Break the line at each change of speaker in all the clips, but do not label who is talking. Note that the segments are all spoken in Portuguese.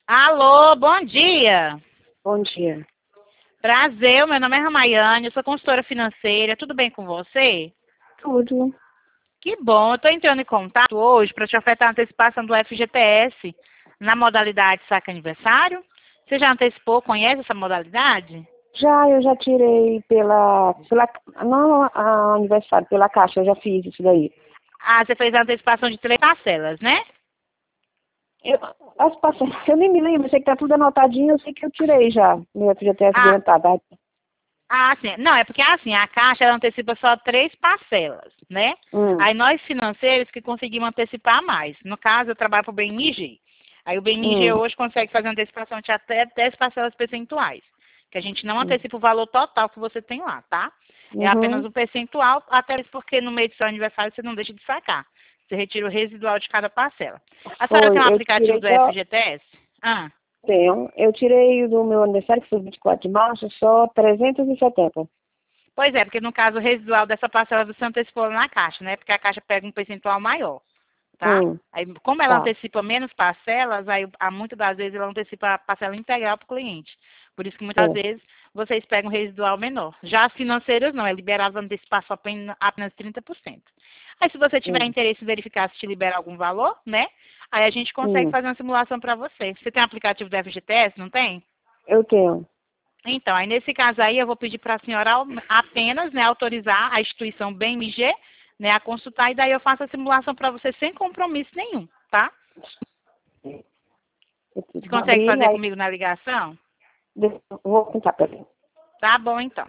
Alô, bom dia.
Bom dia.
Prazer, meu nome é Ramayane, eu sou consultora financeira. Tudo bem com você?
Tudo.
Que bom, eu estou entrando em contato hoje para te ofertar a antecipação do FGTS na modalidade saque aniversário. Você já antecipou, conhece essa modalidade?
Eu já tirei não aniversário, pela Caixa, eu já fiz isso daí.
Ah, você fez a antecipação de 3 parcelas, né?
Eu, eu nem me lembro, eu sei que tá tudo anotadinho, eu sei que eu tirei já, meu FGTS
Ah,
adiantado.
sim. Não, é porque assim, a Caixa ela antecipa só 3 parcelas, né?
Hum,
Aí nós financeiros que conseguimos antecipar mais. No caso, eu trabalho para o BMG. Aí o BMG
hum,
hoje consegue fazer antecipação de até 10 parcelas percentuais. Que a gente não
hum,
antecipa o valor total que você tem lá, tá? É apenas
uhum,
um percentual, até isso porque no meio do seu aniversário você não deixa de sacar. Você retira o residual de cada parcela. A senhora tem um
eu
aplicativo
tirei
do
só,
FGTS? Ah.
eu tirei do meu aniversário, que foi 24 de março, só 370.
Pois é, porque no caso o residual dessa parcela você antecipou na Caixa, né? Porque a Caixa pega um percentual maior, tá?
Hum,
Aí, como ela
tá.
antecipa menos parcelas, aí muitas das vezes ela antecipa a parcela integral para o cliente. Por isso que muitas
É.
vezes vocês pegam um residual menor. Já as financeiras não, é liberado antecipar só apenas 30%. Aí se você tiver
Hum,
interesse em verificar se te libera algum valor, né? Aí a gente consegue
hum,
fazer uma simulação para você. Você tem aplicativo do FGTS, não tem?
eu tenho.
Então, aí nesse caso aí eu vou pedir para a senhora apenas, né, autorizar a instituição BMG, né, a consultar e daí eu faço a simulação para você sem compromisso nenhum, tá?
Eu preciso
Você consegue
abrir,
fazer
aí
comigo na ligação?
vou tentar pra mim.
Tá bom, então.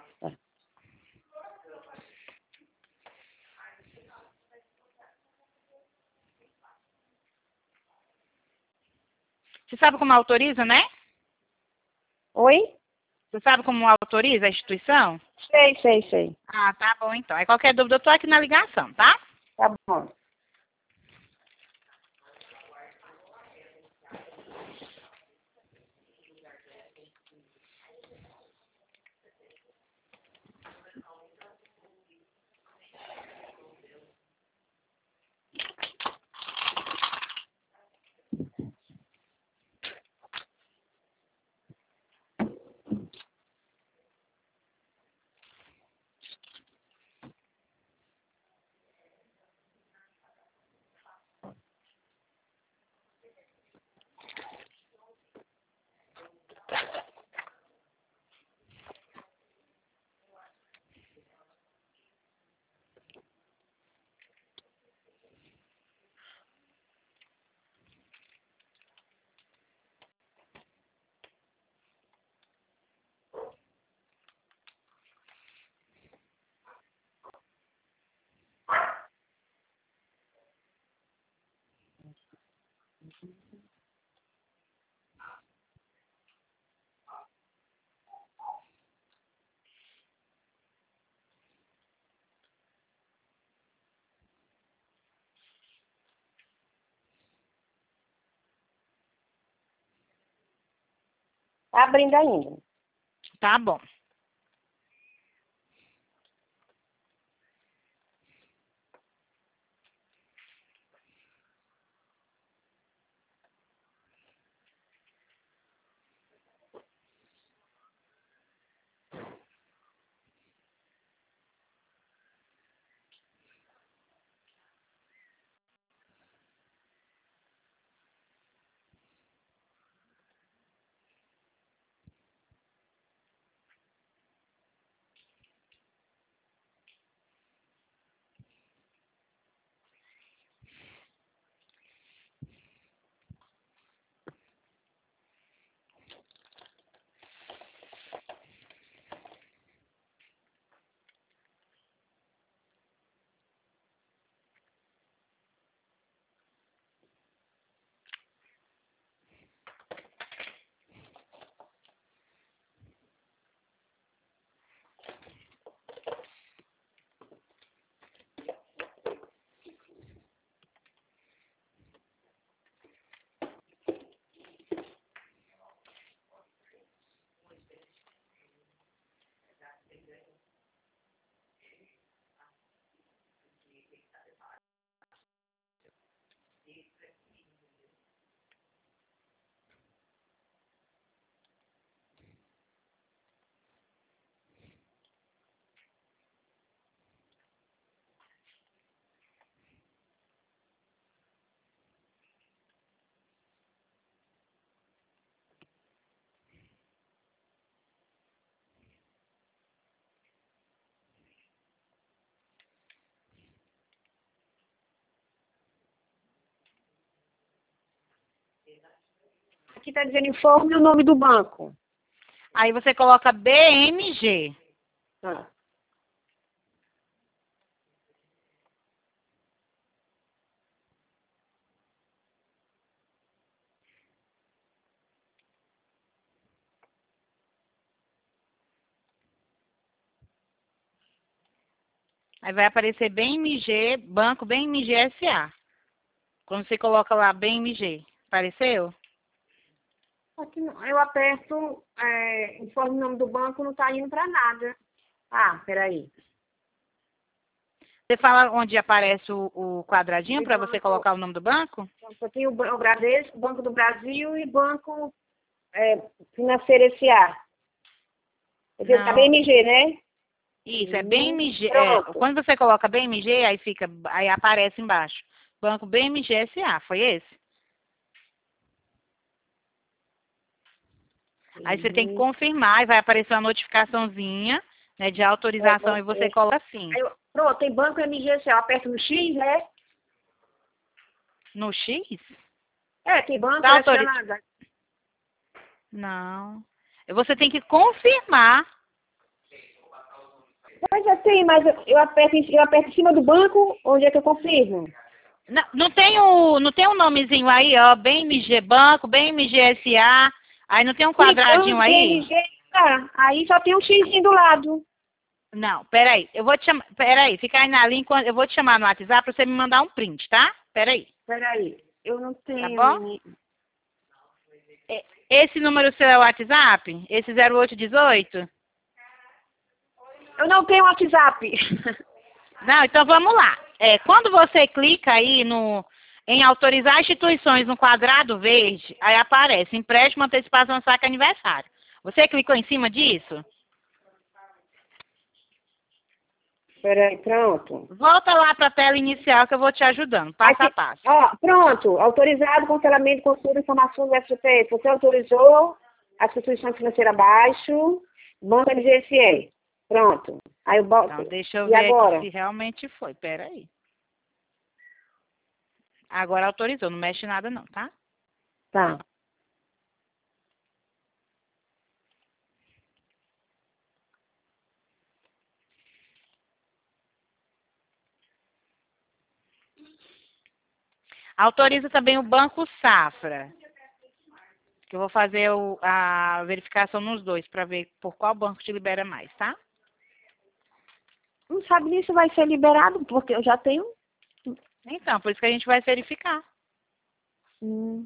Você sabe como autoriza, né?
Oi?
Você sabe como autoriza a instituição?
Sei.
Ah, tá bom, então. Aí qualquer dúvida eu tô aqui na ligação, tá?
Tá bom. Tá abrindo ainda.
Tá bom.
Aqui está dizendo informe o nome do banco.
Aí você coloca BMG.
Tá.
Aí vai aparecer BMG, Banco BMG SA. Quando você coloca lá BMG, apareceu?
Aqui eu aperto, informe o nome do banco, não está indo para nada. Ah, peraí.
Você fala onde aparece o quadradinho
E
para você
banco,
colocar o nome do banco?
só tem o Bradesco, Banco do Brasil e Banco Financeiro S.A. Tá
Não.
BMG, né?
Isso, é BMG.
Pronto.
Quando você coloca BMG, aí aparece embaixo. Banco BMG SA, foi esse? Aí você tem que confirmar e vai aparecer uma notificaçãozinha, né, de autorização e você coloca assim.
Pronto, tem Banco MGC, eu aperto no X, né?
No X?
Tem banco
Tá
selecionado.
Não. Você tem que confirmar.
Mas assim, mas eu aperto em cima do banco, onde é que eu confirmo?
Não tem um nomezinho aí, ó, BMG Banco, BMG SA. Aí não tem um quadradinho
Banco
aí?
MG, aí só tem um X do lado.
Não, peraí. Eu vou te chamar. Peraí, fica aí na linha. Eu vou te chamar no WhatsApp pra você me mandar um print, tá? Peraí.
Peraí, eu não
Tá
tenho,
bom?
menino.
Esse número seu é o WhatsApp? Esse 0818?
Eu não tenho WhatsApp.
Não, então vamos lá. Quando você clica aí em autorizar instituições no quadrado verde, aí aparece empréstimo, antecipação, saque, aniversário. Você clicou em cima disso?
Peraí, pronto.
Volta lá para a tela inicial que eu vou te ajudando, passo a passo.
Ó, pronto. Autorizado cancelamento, consulta, informações do FGTS. Você autorizou a instituição financeira abaixo, Banco MGSE. Pronto. Aí eu boto.
Então, deixa eu
E
ver
agora?
aqui se realmente foi. Peraí. Agora autorizou, não mexe nada não, tá?
Tá.
Autoriza também o Banco Safra, que eu vou fazer a verificação nos dois para ver por qual banco te libera mais, tá?
Não sabe nem se vai ser liberado, porque eu já tenho.
Então, por isso que a gente vai verificar.
Hum.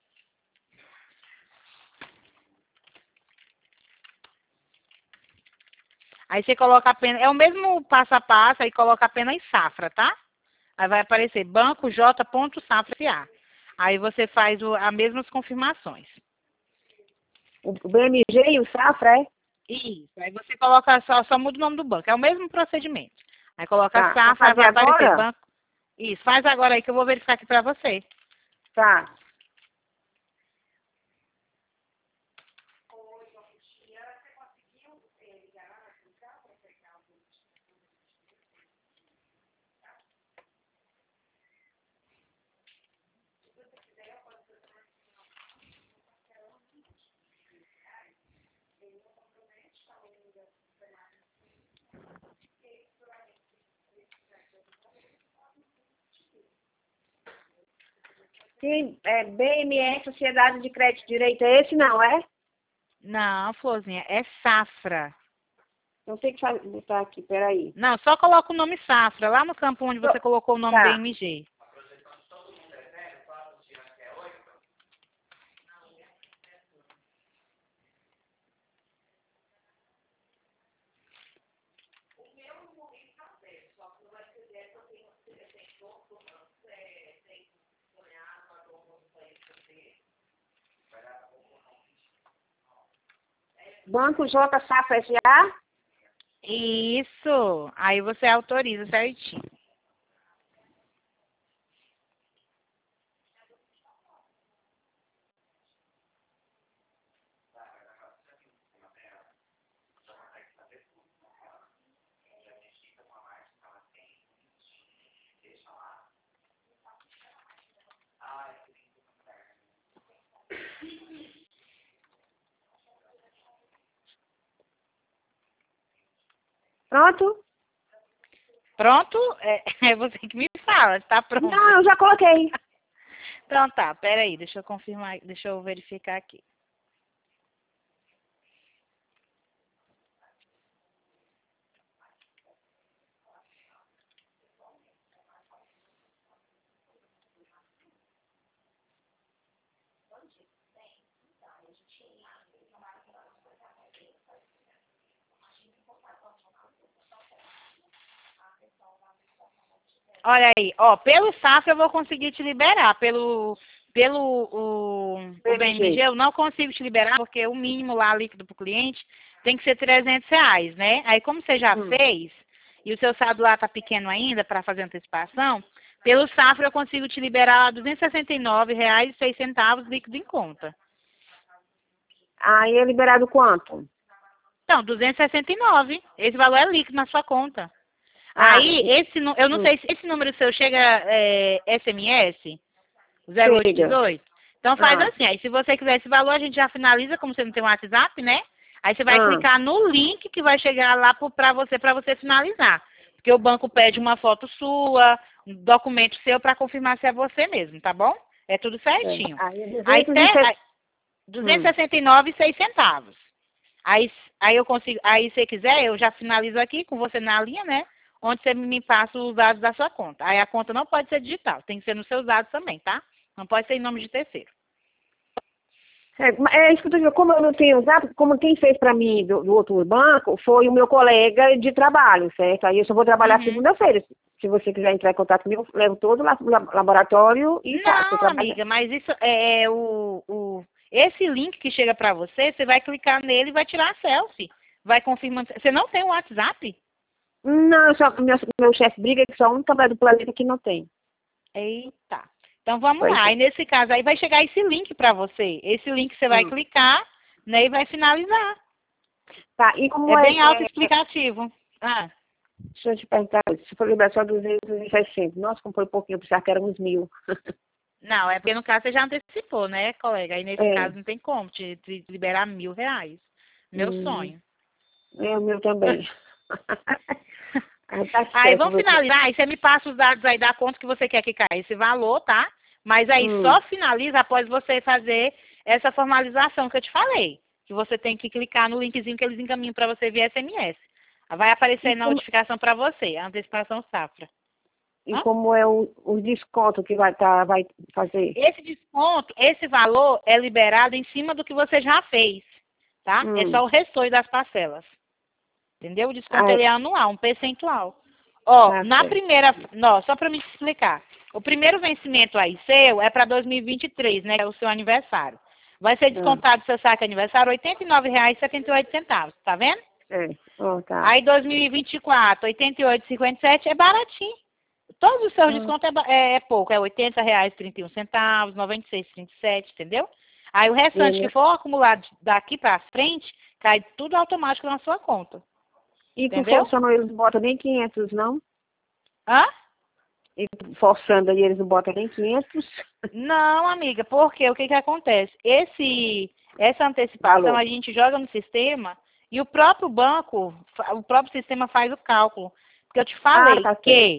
Aí você coloca apenas, é o mesmo passo a passo, aí coloca apenas Safra, tá? Aí vai aparecer banco J.Safra SA. Aí você faz as mesmas confirmações.
O BMG e o Safra, é?
Isso. Aí você coloca, só muda o nome do banco. É o mesmo procedimento. Aí coloca
Tá. Pra
Safra, aí
fazer
vai aparecer
agora?
banco. Isso, faz agora aí que eu vou verificar aqui pra você.
Tá. Tem BME, Sociedade de Crédito e Direito, é esse não, é?
Não, Florzinha, é Safra.
Não tem que botar aqui, peraí.
Não, só coloca o nome Safra, lá no campo onde você colocou o nome
Tá.
BMG.
Banco J Safra S.A.
Isso. Aí você autoriza certinho.
Pronto?
Pronto? É você que me fala, tá pronto.
Não, eu já coloquei.
Então tá, peraí, deixa eu confirmar, deixa eu verificar aqui. Olha aí, ó, pelo Safra eu vou conseguir te liberar, o BMG eu não consigo te liberar, porque o mínimo lá líquido para o cliente tem que ser R$ 300, né? Aí como você já fez, e o seu saldo lá tá pequeno ainda para fazer antecipação, pelo Safra eu consigo te liberar R$ 269,06 líquido em conta.
Aí é liberado quanto?
Então, 269, esse valor é líquido na sua conta. Aí, eu não sei se esse número seu chega SMS, o 0818. Então faz assim, aí se você quiser esse valor, a gente já finaliza, como você não tem um WhatsApp, né? Aí você vai clicar no link que vai chegar lá para você finalizar. Porque o banco pede uma foto sua, um documento seu para confirmar se é você mesmo, tá bom? É tudo certinho. Aí 269,06. Aí eu consigo, aí se quiser, eu já finalizo aqui com você na linha, né? Onde você me passa os dados da sua conta. Aí a conta não pode ser digital, tem que ser nos seus dados também, tá? Não pode ser em nome de terceiro.
É isso que eu tô dizendo, como eu não tenho usado, como quem fez para mim do outro banco foi o meu colega de trabalho, certo? Aí eu só vou trabalhar segunda-feira. Se você quiser entrar em contato comigo, eu levo todo lá no laboratório e faço.
Não, amiga, mas isso esse link que chega para você, você vai clicar nele e vai tirar a selfie. Vai confirmando. Você não tem o WhatsApp?
Não, meu chefe briga que só um trabalho do planeta que não tem.
Eita. Então vamos lá. Aí nesse caso aí vai chegar esse link para você. Esse link você vai clicar, né, e vai finalizar.
Tá, e como
é bem autoexplicativo.
Deixa eu te perguntar, se for liberar só 260, nossa, como foi pouquinho, eu precisava que era uns 1.000.
Não, é porque no caso você já antecipou, né, colega? Aí nesse caso não tem como te liberar R$ 1.000. Meu sonho.
É o meu também.
Aí vamos finalizar, aí você me passa os dados aí da conta que você quer que caia esse valor, tá? Mas aí só finaliza após você fazer essa formalização que eu te falei. Que você tem que clicar no linkzinho que eles encaminham para você via SMS. Vai aparecer aí na notificação para você, a antecipação Safra.
E como é o desconto que vai fazer?
Esse desconto, esse valor é liberado em cima do que você já fez, tá? É só o restante das parcelas. Entendeu? O desconto ele é anual, um percentual. Ó, na primeira, só para me explicar. O primeiro vencimento aí seu é para 2023, né? Que é o seu aniversário. Vai ser descontado do seu saque aniversário R$ 89,78, tá vendo?
Tá.
Aí 2024, R$ 88,57 é baratinho. Todos os seus descontos é pouco, é R$ 80,31, R$ 96,37, entendeu? Aí o restante que for acumulado daqui para frente, cai tudo automático na sua conta.
E com forçando eles não botam nem 500, não? E forçando aí eles não botam nem 500?
Não, amiga, porque o que acontece? Essa antecipação a gente joga no sistema e o próprio banco, o próprio sistema faz o cálculo. Porque eu te falei que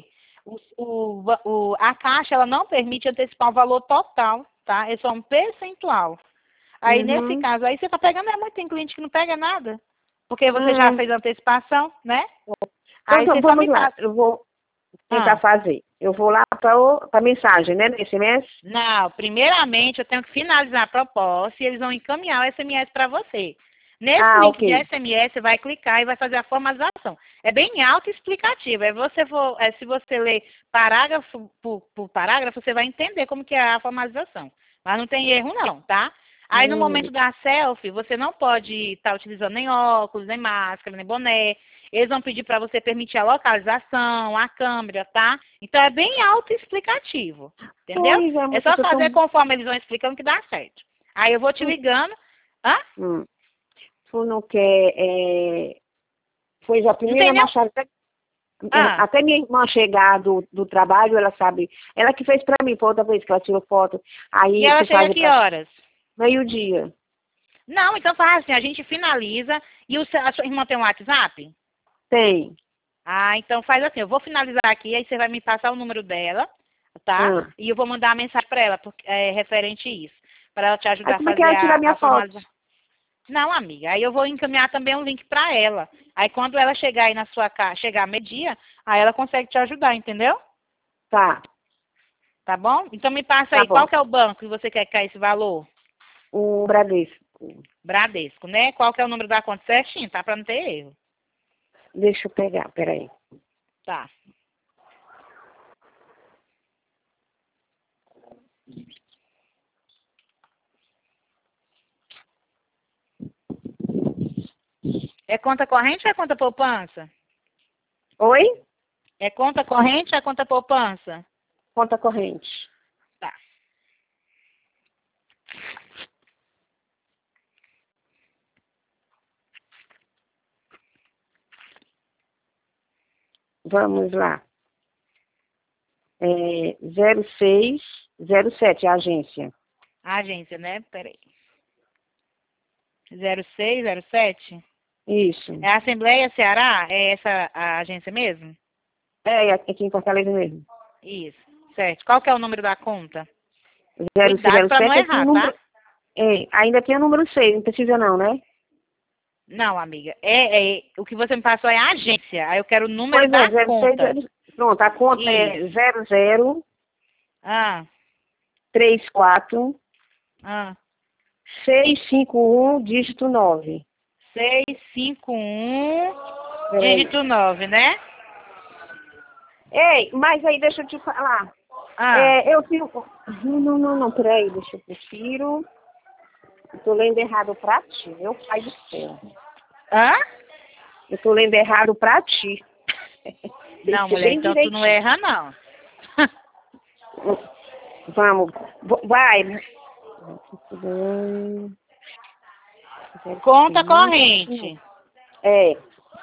a Caixa ela não permite antecipar o valor total, tá? É só um percentual. Aí nesse caso, aí você tá pegando muito, tem cliente que não pega nada. Porque você já fez a antecipação, né?
Aí então, vamos lá, eu vou tentar fazer. Eu vou lá para a mensagem, né, no SMS?
Não, primeiramente eu tenho que finalizar a proposta e eles vão encaminhar o SMS para você. Nesse link de SMS, você vai clicar e vai fazer a formalização. É bem autoexplicativo. Se você ler parágrafo por parágrafo, você vai entender como que é a formalização. Mas não tem erro não, tá? Aí no momento da selfie, você não pode estar utilizando nem óculos, nem máscara, nem boné. Eles vão pedir para você permitir a localização, a câmera, tá? Então é bem autoexplicativo, entendeu? É só fazer conforme eles vão explicando que dá certo. Aí eu vou te ligando.
Tu não quer... Foi já a primeira machada... Até minha irmã chegar do trabalho, ela sabe... Ela que fez pra mim, foi outra vez que ela tirou foto. Aí
e ela chega a que horas?
Meio-dia.
Não, então faz assim, a gente finaliza. E a sua irmã tem um WhatsApp?
Tem.
Ah, então faz assim, eu vou finalizar aqui, aí você vai me passar o número dela, tá?
Ah.
E eu vou mandar uma mensagem para ela, referente a isso, para ela te
Aí
ajudar a
como é que
fazer
ela tira a minha
a
foto?
formalização. Não, amiga, aí eu vou encaminhar também um link para ela. Aí quando ela chegar aí na sua casa, chegar meio-dia, aí ela consegue te ajudar, entendeu?
Tá,
Tá bom? Então me passa
tá
aí, qual
bom.
que é o banco que você quer cair esse valor?
O Bradesco.
Bradesco, né? Qual que é o número da conta certinho, tá? Para não ter erro.
Deixa eu pegar, peraí.
Tá. É conta corrente ou é conta poupança?
Oi?
É conta corrente ou é conta poupança?
Conta corrente.
Tá.
Vamos lá. 0607, a agência.
A agência, né? Peraí. 0607?
Isso.
É a Assembleia Ceará? É essa a agência mesmo?
É, aqui em Fortaleza mesmo.
Isso. Certo. Qual que é o número da conta? Cuidado para não
0607, aqui o
errar, tá?
número. Ainda tem o número 6, não precisa não, né?
Não, amiga. O que você me passou é a agência. Aí eu quero o número
Pois é,
da conta.
pronto, a conta
Isso.
é 00
Ah,
34
ah.
651, dígito 9.
651,
Peraí.
dígito 9, né?
Ei, mas aí deixa eu te falar.
Ah.
Eu fico. Não, peraí, deixa eu prefiro. Eu tô lendo errado pra ti, meu pai do céu.
Hã?
Eu tô lendo errado pra ti. Tem
Não,
que ser
mulher,
bem
então tu não
direitinho.
erra, não.
Vamos, vai.
Conta corrente.
É,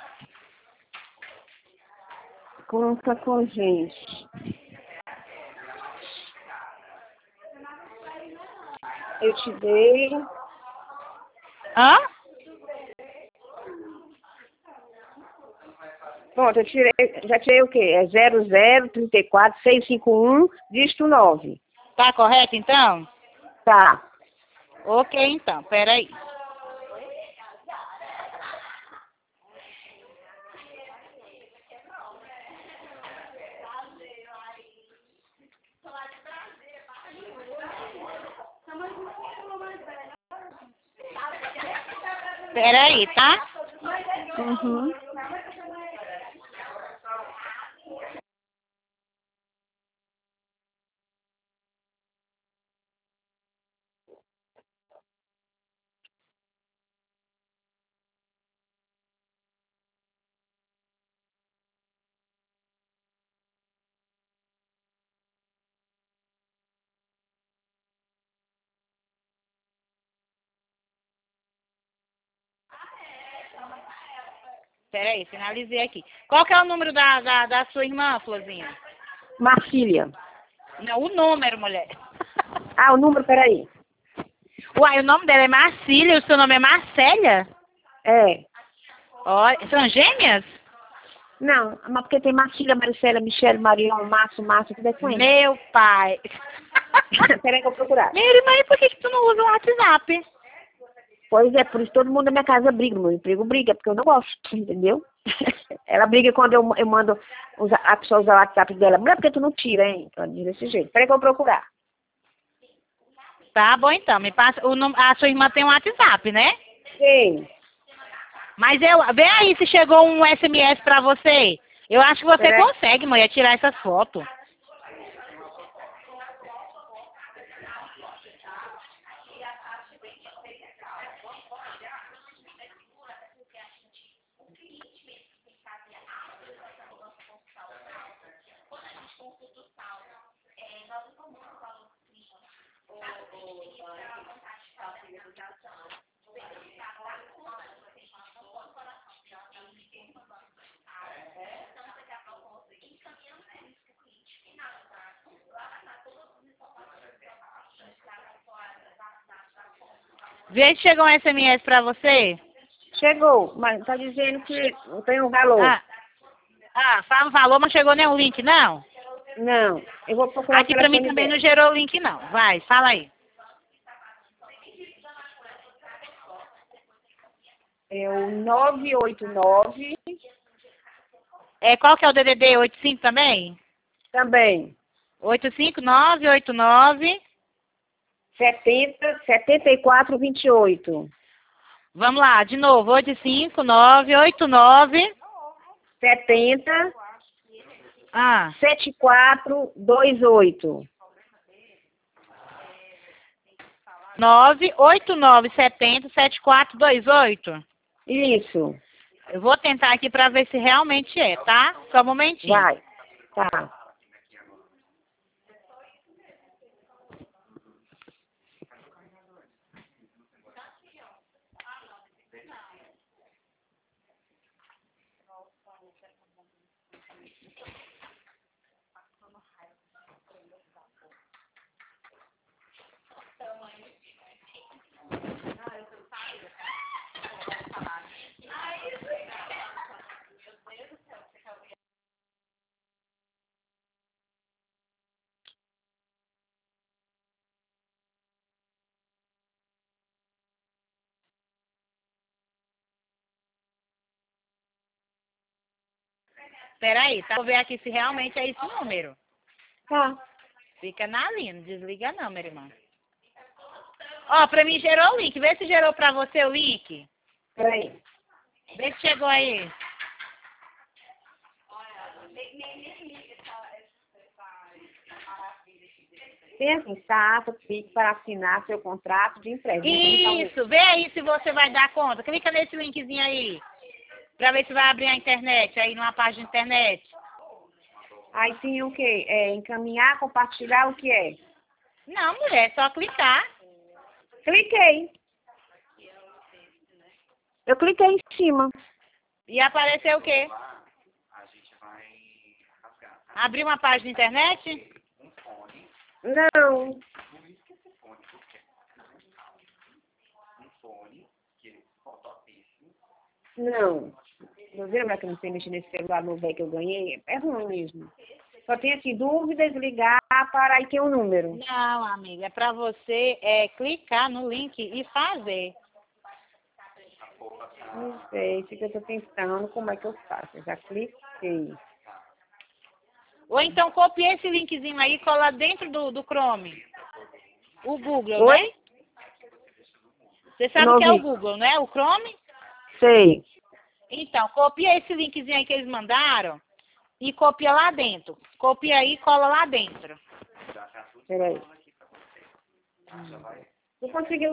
conta corrente. Eu te dei.
Hã?
Pronto, já tirei o quê? É 0034 651, dígito 9.
Tá correto, então?
Tá.
Ok, então. Peraí. Peraí, tá?
Uhum.
Peraí, finalizei aqui. Qual que é o número da sua irmã, Florzinha?
Marcília.
Não, o número, mulher.
Ah, o número, peraí.
Uai, o nome dela é Marcília, o seu nome é Marcélia?
É.
Ó, são gêmeas?
Não, mas porque tem Marcília, Maricela, Michele, Marion, Márcio, tudo é com ele.
Meu pai.
Peraí que eu vou procurar.
Minha irmã, e por que tu não usa o WhatsApp?
Pois é, por isso todo mundo da minha casa briga, meu emprego briga, porque eu não gosto, entendeu? Ela briga quando eu mando a pessoa usar o WhatsApp dela. Mulher, por que tu não tira, hein? Ela diz desse jeito. Peraí que eu vou procurar.
Tá bom, então. Me passa o nome. A sua irmã tem um WhatsApp, né?
Sim.
Mas vê aí se chegou um SMS pra você. Eu acho que você
Peraí.
consegue, mulher, tirar essas fotos. Vê se chegou um SMS pra você.
Chegou, mas tá dizendo que não tem um valor.
Ah, Ah, fala o valor, mas chegou nenhum link, não?
Não, eu vou procurar
Aqui pra mim também não gerou o link, não. Vai, fala aí.
É o 989,
Qual que é o DDD? 85 também?
também,
85989.
7428.
Vamos lá, de novo. 85989.
70
Ah,
7428.
989707428.
Isso,
Eu vou tentar aqui pra ver se realmente é, tá? Só um momentinho.
vai. Tá.
Peraí, tá? Vou ver aqui se realmente é esse número.
Tá.
Fica na linha, não desliga não, minha irmã. Ó, pra mim gerou o link. Vê se gerou pra você o link.
Peraí.
Vê se chegou aí.
Tem aqui, status, PIX para assinar seu contrato de empréstimo.
Isso, vê aí se você vai dar conta. Clica nesse linkzinho aí. Pra ver se vai abrir a internet, aí numa página de internet.
Aí tem o quê? Encaminhar, compartilhar, o que é?
Não, mulher, é só clicar.
Cliquei. Eu cliquei em cima.
E apareceu o quê? Abrir uma página de internet?
Não. Não. Não viram que eu não sei mexer nesse celular novo aí que eu ganhei? É ruim mesmo. Só tem assim, dúvidas, ligar para aí tem um número.
Não, amiga, é pra você clicar no link e fazer.
Não sei, isso que eu tô pensando, como é que eu faço? Eu já cliquei.
Ou então copia esse linkzinho aí e cola dentro do Chrome. O Google,
Oi?
né? Você sabe
Não
o que é o
ouvi.
Google, né? O Chrome?
Sei.
Então, copia esse linkzinho aí que eles mandaram e copia lá dentro. Copia aí e cola lá dentro.
Peraí. Não consegui.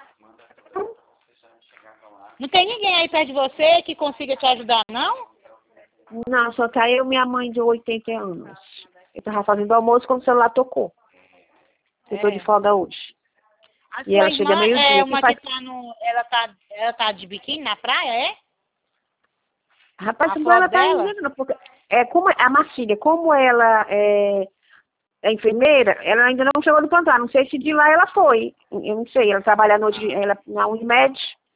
Não tem ninguém aí perto de você que consiga te ajudar, não?
Não, só tá eu e minha mãe de 80 anos. Eu tava fazendo almoço quando o celular tocou. Eu tô de folga hoje.
A
E
sua
ela chega
irmã
meio-dia.
é
Quem
uma
faz...
que tá no... Ela tá de biquíni na praia, é?
Rapaz,
A
como
foto
ela tá
dela?
indo, porque como a Marcília, como ela é enfermeira, ela ainda não chegou do plantão. Não sei se de lá ela foi. Eu não sei, ela trabalha à noite ela, na Unimed.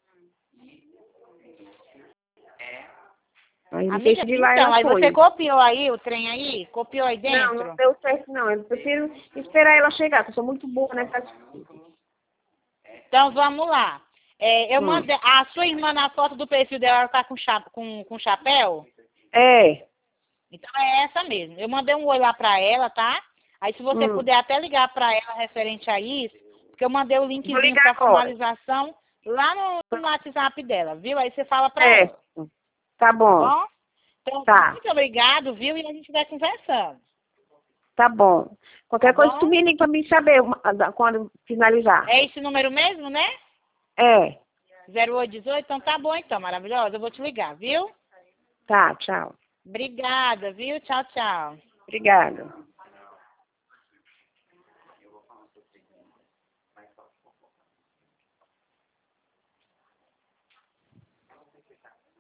Aí não sei
Amiga,
se de lá
então,
ela
aí
foi.
você copiou aí o trem aí? Copiou aí
Não,
dentro?
não deu certo não. Eu prefiro esperar ela chegar, porque eu sou muito boa nessas coisas.
Então, vamos lá. Eu mandei... A sua irmã, na foto do perfil dela, ela tá com chapéu?
É.
Então, é essa mesmo. Eu mandei um oi lá pra ela, tá? Aí, se você puder até ligar pra ela referente a isso, porque eu mandei o
Vou
linkzinho
ligar
pra
agora.
formalização lá no WhatsApp dela, viu? Aí você fala pra
É.
ela,
Tá
tá
bom.
bom? Então,
Tá.
muito obrigado, viu? E a gente vai conversando.
Tá bom. Qualquer
Tá
coisa
bom?
tu me liga pra mim saber quando finalizar.
É esse número mesmo, né?
É.
0818? Então tá bom então, maravilhosa. Eu vou te ligar, viu?
Tá, tchau.
Obrigada, viu? Tchau, tchau.
Obrigada.